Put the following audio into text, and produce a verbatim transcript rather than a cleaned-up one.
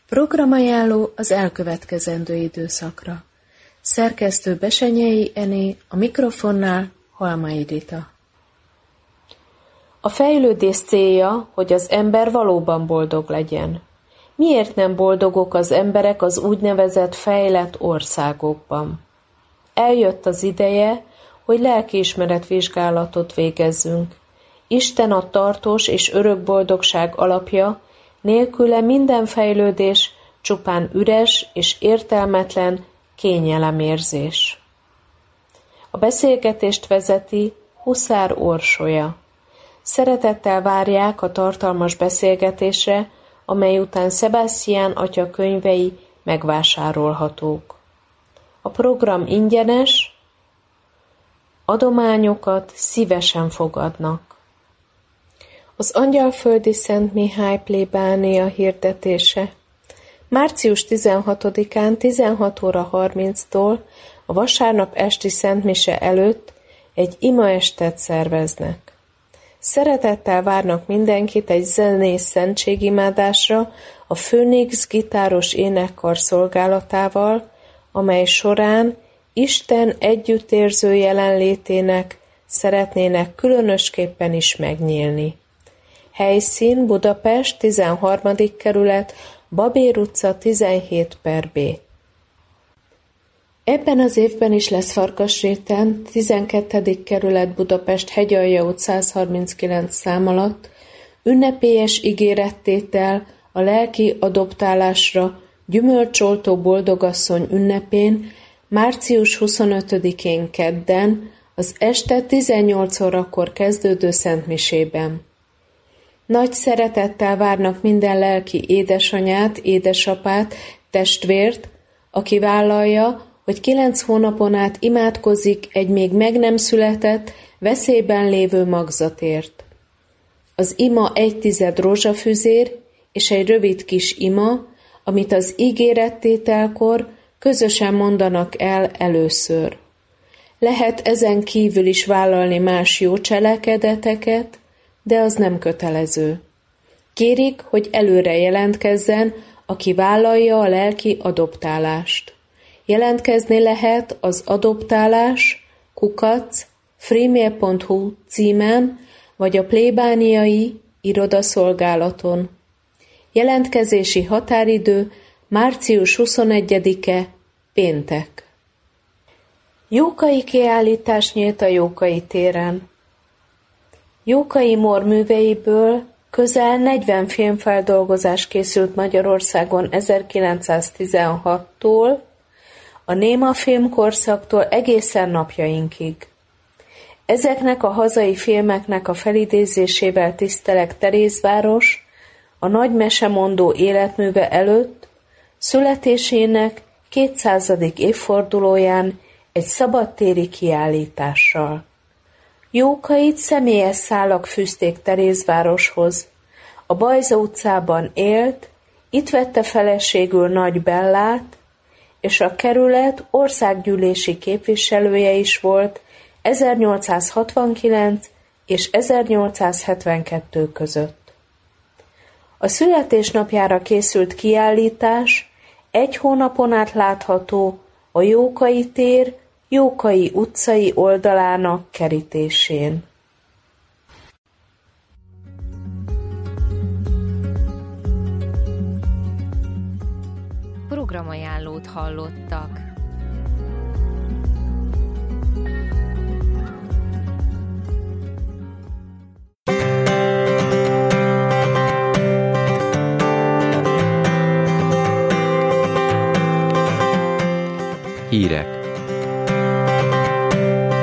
Programajánló az elkövetkezendő időszakra. Szerkesztő Besenyei Ené, a mikrofonnál Halmai Rita. A fejlődés célja, hogy az ember valóban boldog legyen. Miért nem boldogok az emberek az úgynevezett fejlett országokban? Eljött az ideje, hogy lelkiismeretvizsgálatot végezzünk. Isten a tartós és örök boldogság alapja, nélküle minden fejlődés csupán üres és értelmetlen kényelemérzés. A beszélgetést vezeti Huszár Orsolya. Szeretettel várják a tartalmas beszélgetésre, amely után Sebastian atya könyvei megvásárolhatók. A program ingyenes, adományokat szívesen fogadnak. Az Angyalföldi Szent Mihály plébánia hirdetése. március tizenhatodikán tizenhat óra harminctól a vasárnap esti szentmise előtt egy imaestet szerveznek. Szeretettel várnak mindenkit egy zenész szentségimádásra a Főnix gitáros énekkar szolgálatával, amely során Isten együttérző jelenlétének szeretnének különösképpen is megnyílni. Helyszín Budapest, tizenharmadik kerület, Babér utca tizenhét per B. Ebben az évben is lesz Farkasréten, tizenkettedik kerület Budapest Hegyalja út száz harminckilenc szám alatt, ünnepélyes ígérettétel a lelki adoptálásra Gyümölcsoltó boldogasszony ünnepén, március huszonötödikén kedden, az este tizennyolc órakor kezdődő szentmisében. Nagy szeretettel várnak minden lelki édesanyát, édesapát, testvért, aki vállalja, hogy kilenc hónapon át imádkozik egy még meg nem született, veszélyben lévő magzatért. Az ima egy tized rózsafüzér és egy rövid kis ima, amit az ígérettételkor közösen mondanak el először. Lehet ezen kívül is vállalni más jó cselekedeteket, de az nem kötelező. Kérik, hogy előre jelentkezzen, aki vállalja a lelki adoptálást. Jelentkezni lehet az adoptálás kukac freemail pont hu címen, vagy a plébániai irodaszolgálaton. Jelentkezési határidő március huszonegyedike, péntek. Jókai kiállítás nyílt a Jókai téren. Jókai Mór műveiből közel negyven filmfeldolgozás készült Magyarországon ezerkilencszáztizenhattól, a néma filmkorszaktól egészen napjainkig. Ezeknek a hazai filmeknek a felidézésével tisztelek Terézváros, a nagy mesemondó életműve előtt, születésének kétszázadik évfordulóján egy szabadtéri kiállítással. Jókait személyes szálak fűzték Terézvároshoz. A Bajza utcában élt, itt vette feleségül Nagy Bellát, és a kerület országgyűlési képviselője is volt ezernyolcszázhatvankilenc és ezernyolcszázhetvenkettő között. A születésnapjára készült kiállítás egy hónapon át látható a Jókai tér Jókai utcai oldalának kerítésén. Programajánlót hallottak. Hírek.